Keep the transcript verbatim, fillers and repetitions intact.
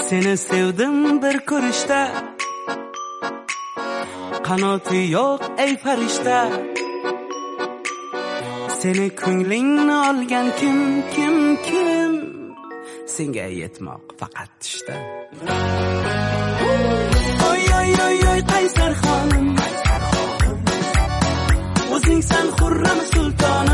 Seni sevdim bir ko'rishda, qanoti yo'q ey farishta. Seni ko'nglingni olgan kim, kim, kim? Senga yetmoq faqat tushda. Oy oy oy oy qaysar xonim, o'zing san Xurram sulton.